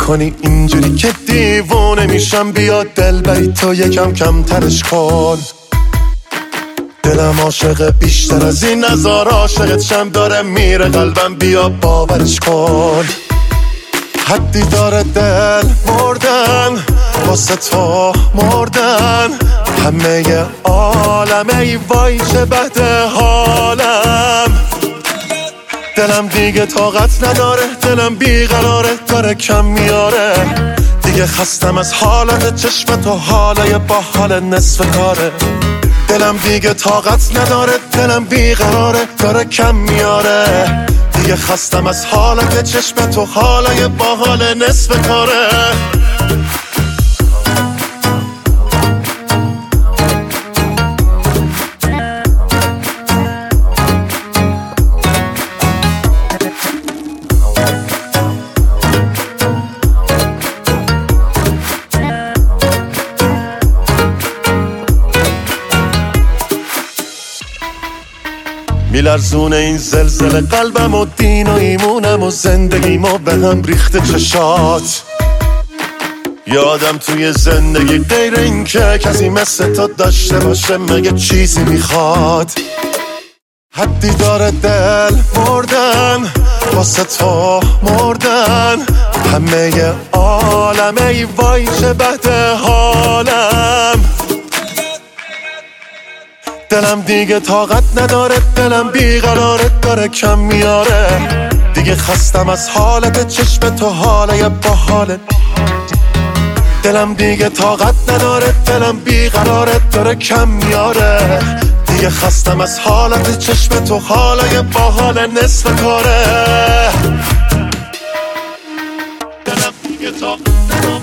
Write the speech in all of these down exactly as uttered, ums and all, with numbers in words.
میکنی اینجوری که دیوونه میشم. بیا دل بری تو یکم کم ترش کن. دلم عاشق بیشتر از این نزار عاشقت شم. داره میره قلبم بیا باورش کن. حدی داره دل مردن واسه تو مردن. همه عالم ای وای چه بده حالم. دلم دیگه طاقت نداره دلم بیقراره داره کم میاره. دیگه خستم از حالت چشم تو حالای با حال نصف کاره. دلم دیگه طاقت نداره دلم بیقراره داره کم میاره. دیگه خستم از حالت چشم تو حالای با حال نصف کاره. میلرزونه این زلزله قلبم و دین و ایمونم و زندگیم و به هم ریخته چشات. یادم توی زندگی غیر این که کسی مثل تو داشته باشه مگه چیزی میخواد. حدی داره دل مردن واسه تو مردن. همه عالم ای وای چه بده حالم. دلم دیگه طاقت نداره دلم بیقراره داره کم میاره. دیگه خستم از حالت چشم تو حالای با حالت. دلم دیگه طاقت نداره دلم بیقراره داره کم میاره. دیگه خستم از حالت چشم تو حالای با حال نصف کاره. دلم دیگه طاقت نداره.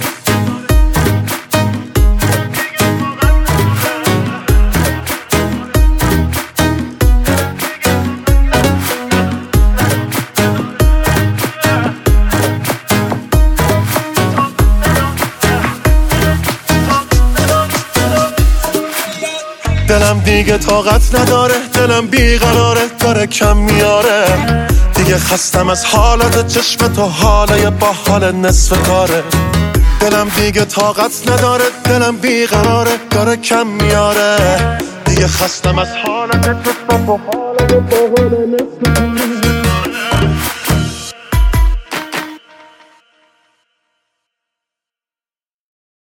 دلم دیگه طاقت نداره دلم بیقراره داره کم میاره. دیگه خستم از حالت چشم تو حالای با حال نصف کاره. دلم دیگه طاقت نداره دلم بیقراره داره کم میاره. دیگه خستم از حالت چشم تو حالای با حال نصف کاره.